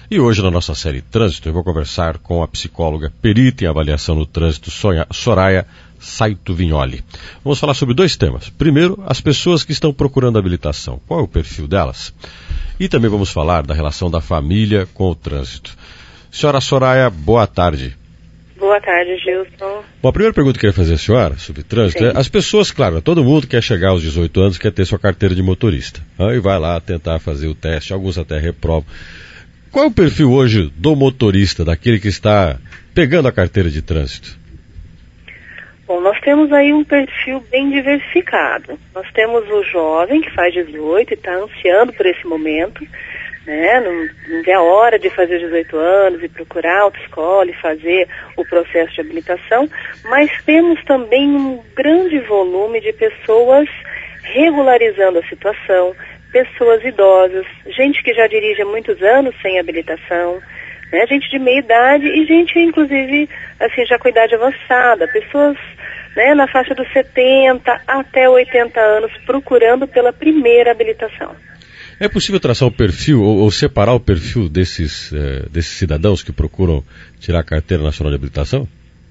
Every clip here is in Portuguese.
E hoje, na nossa série Trânsito, eu vou conversar com a psicóloga perita em avaliação no trânsito, Soraya Saito Vignoli. Vamos falar sobre dois temas. Primeiro, as pessoas que estão procurando habilitação. Qual é o perfil delas? E também vamos falar da relação da família com o trânsito. Senhora Soraya, boa tarde. Boa tarde, Gilson. Bom, a primeira pergunta que eu queria fazer à senhora sobre trânsito é, as pessoas, claro, todo mundo quer chegar aos 18 anos, quer ter sua carteira de motorista. Aí vai lá tentar fazer o teste, alguns até reprovam. Qual é o perfil hoje do motorista, daquele que está pegando a carteira de trânsito? Bom, nós temos aí um perfil bem diversificado. Nós temos o jovem que faz 18 e está ansiando por esse momento, né? Não vê a hora de fazer 18 anos e procurar a autoescola e fazer o processo de habilitação, mas temos também um grande volume de pessoas regularizando a situação, pessoas idosas, gente que já dirige há muitos anos sem habilitação, né? Gente de meia idade e gente, inclusive, assim, já com idade avançada, pessoas, né, na faixa dos 70 até 80 anos procurando pela primeira habilitação. É possível traçar o perfil ou separar o perfil desses cidadãos que procuram tirar a carteira nacional de habilitação?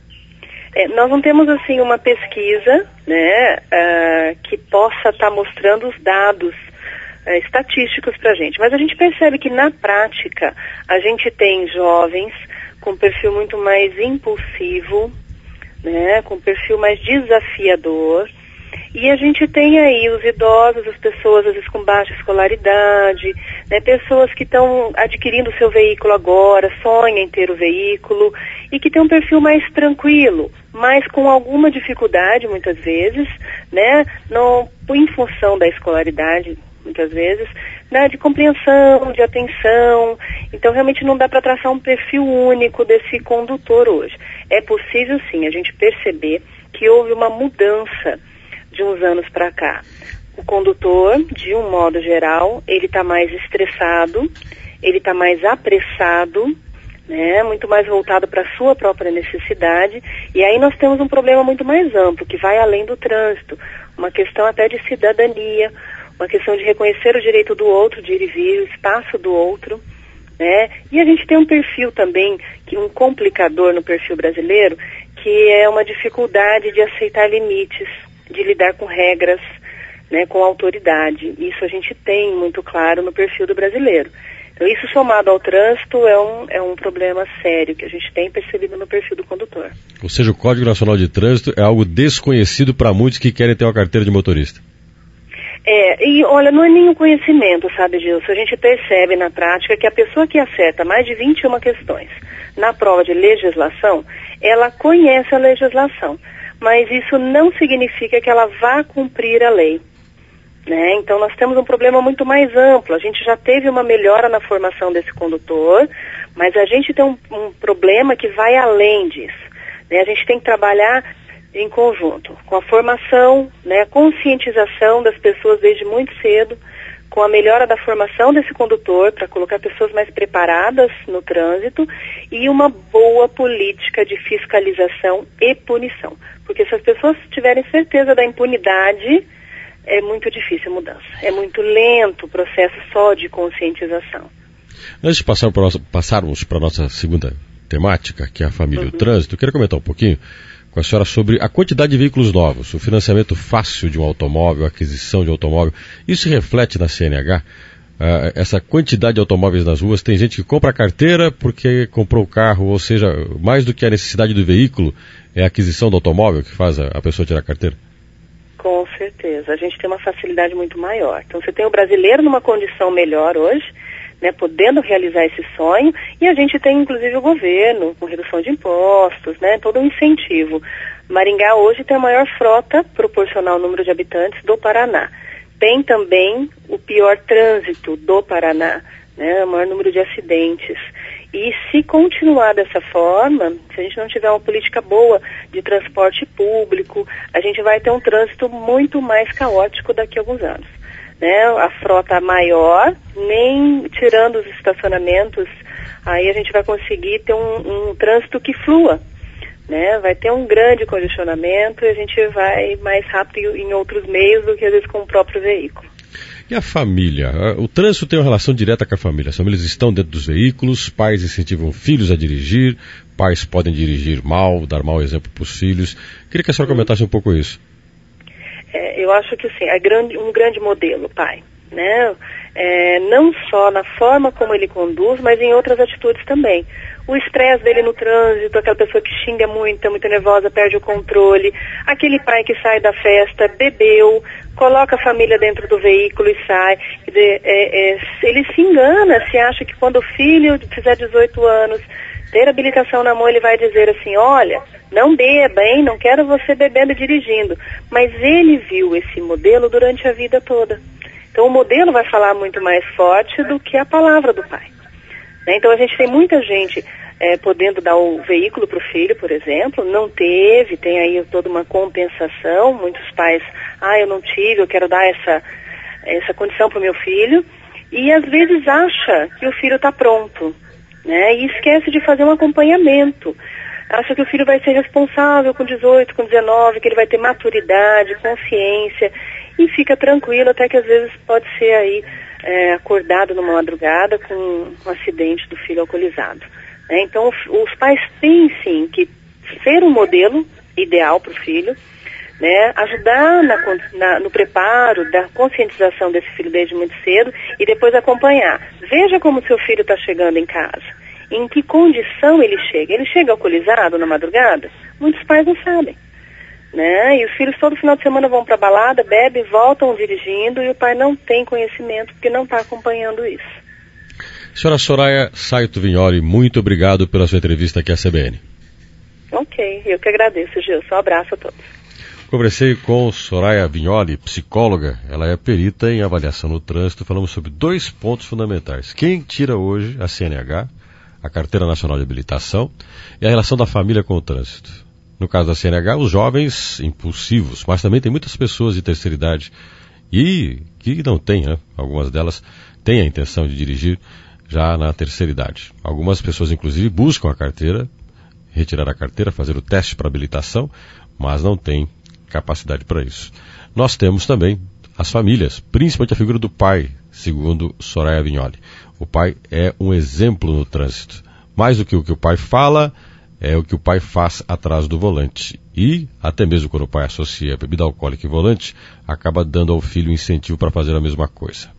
Nós não temos assim uma pesquisa, né, que possa estar mostrando os dados estatísticos para a gente, mas a gente percebe que na prática a gente tem jovens com perfil muito mais impulsivo, né, com perfil mais desafiador, e a gente tem aí os idosos, as pessoas às vezes com baixa escolaridade, né, pessoas que estão adquirindo o seu veículo agora, sonham em ter o veículo e que tem um perfil mais tranquilo, mas com alguma dificuldade muitas vezes, né, em função da escolaridade muitas vezes, né, de compreensão, de atenção. Então realmente não dá para traçar um perfil único desse condutor hoje. É possível sim a gente perceber que houve uma mudança de uns anos para cá. O condutor, de um modo geral, ele está mais estressado, ele está mais apressado, né, muito mais voltado para a sua própria necessidade, e aí nós temos um problema muito mais amplo, que vai além do trânsito, uma questão até de cidadania, uma questão de reconhecer o direito do outro, de ir e vir, o espaço do outro, né? E a gente tem um perfil também, um complicador no perfil brasileiro, que é uma dificuldade de aceitar limites, de lidar com regras, né, com autoridade. Isso a gente tem muito claro no perfil do brasileiro. Então isso somado ao trânsito é um problema sério que a gente tem percebido no perfil do condutor. Ou seja, o Código Nacional de Trânsito é algo desconhecido para muitos que querem ter uma carteira de motorista. E olha, não é nenhum conhecimento, sabe, Gilson? A gente percebe na prática que a pessoa que acerta mais de 21 questões na prova de legislação, ela conhece a legislação, mas isso não significa que ela vá cumprir a lei, né? Então nós temos um problema muito mais amplo. A gente já teve uma melhora na formação desse condutor, mas a gente tem um problema que vai além disso, né? A gente tem que trabalhar em conjunto, com a formação, né, a conscientização das pessoas desde muito cedo, com a melhora da formação desse condutor, para colocar pessoas mais preparadas no trânsito, e uma boa política de fiscalização e punição. Porque se as pessoas tiverem certeza da impunidade, é muito difícil a mudança. É muito lento o processo só de conscientização. Antes de passarmos para a nossa segunda temática, que é a família e o trânsito, eu queria comentar um pouquinho com a senhora sobre a quantidade de veículos novos, o financiamento fácil de um automóvel, a aquisição de um automóvel. Isso reflete na CNH? Essa quantidade de automóveis nas ruas, tem gente que compra a carteira porque comprou o carro, ou seja, mais do que a necessidade do veículo, é a aquisição do automóvel que faz a pessoa tirar a carteira? Com certeza, a gente tem uma facilidade muito maior. Então você tem o brasileiro numa condição melhor hoje, né, podendo realizar esse sonho, e a gente tem inclusive o governo com redução de impostos, né, todo um incentivo. Maringá hoje tem a maior frota proporcional ao número de habitantes do Paraná. Tem também o pior trânsito do Paraná, né, o maior número de acidentes. E se continuar dessa forma, se a gente não tiver uma política boa de transporte público, a gente vai ter um trânsito muito mais caótico daqui a alguns anos. Né, a frota maior, nem tirando os estacionamentos, aí a gente vai conseguir ter um trânsito que flua, né? Vai ter um grande congestionamento e a gente vai mais rápido em outros meios do que às vezes com o próprio veículo. E a família? O trânsito tem uma relação direta com a família. As famílias estão dentro dos veículos, pais incentivam filhos a dirigir, pais podem dirigir mal, dar mau exemplo para os filhos. Queria que a senhora comentasse um pouco isso. Eu acho que sim, um grande modelo, pai, né? Não só na forma como ele conduz, mas em outras atitudes também. O estresse dele no trânsito, aquela pessoa que xinga muito, é muito nervosa, perde o controle, aquele pai que sai da festa, bebeu, coloca a família dentro do veículo e sai. Ele se engana, se acha que quando o filho fizer 18 anos, ter habilitação na mão, ele vai dizer assim, olha, não beba, hein, não quero você bebendo e dirigindo. Mas ele viu esse modelo durante a vida toda. Então o modelo vai falar muito mais forte do que a palavra do pai. Então a gente tem muita gente podendo dar o veículo para o filho, por exemplo, não teve, tem aí toda uma compensação, muitos pais, eu não tive, eu quero dar essa condição para o meu filho, e às vezes acha que o filho está pronto, né? E esquece de fazer um acompanhamento, acha que o filho vai ser responsável com 18, com 19, que ele vai ter maturidade, consciência, e fica tranquilo, até que às vezes pode ser aí acordado numa madrugada com um acidente do filho alcoolizado. Então, os pais têm, sim, que ser um modelo ideal para o filho, né? Ajudar no preparo da conscientização desse filho desde muito cedo e depois acompanhar. Veja como seu filho está chegando em casa. Em que condição ele chega? Ele chega alcoolizado na madrugada? Muitos pais não sabem. Né? E os filhos todo final de semana vão para a balada, bebem, voltam dirigindo e o pai não tem conhecimento porque não está acompanhando isso. Senhora Soraya Saito Vignoli, muito obrigado pela sua entrevista aqui à CBN. Ok, eu que agradeço, Gilson. Um abraço a todos. Conversei com Soraya Vignoli, psicóloga. Ela é perita em avaliação no trânsito. Falamos sobre 2 pontos fundamentais. Quem tira hoje a CNH, a Carteira Nacional de Habilitação, e a relação da família com o trânsito. No caso da CNH, os jovens impulsivos, mas também tem muitas pessoas de terceira idade e que não têm, né? Algumas delas têm a intenção de dirigir já na terceira idade. Algumas pessoas, inclusive, buscam a carteira, retirar a carteira, fazer o teste para habilitação, mas não têm capacidade para isso. Nós temos também as famílias, principalmente a figura do pai, segundo Soraya Vignoli. O pai é um exemplo no trânsito. Mais do que o pai fala, é o que o pai faz atrás do volante. E, até mesmo quando o pai associa bebida alcoólica e volante, acaba dando ao filho incentivo para fazer a mesma coisa.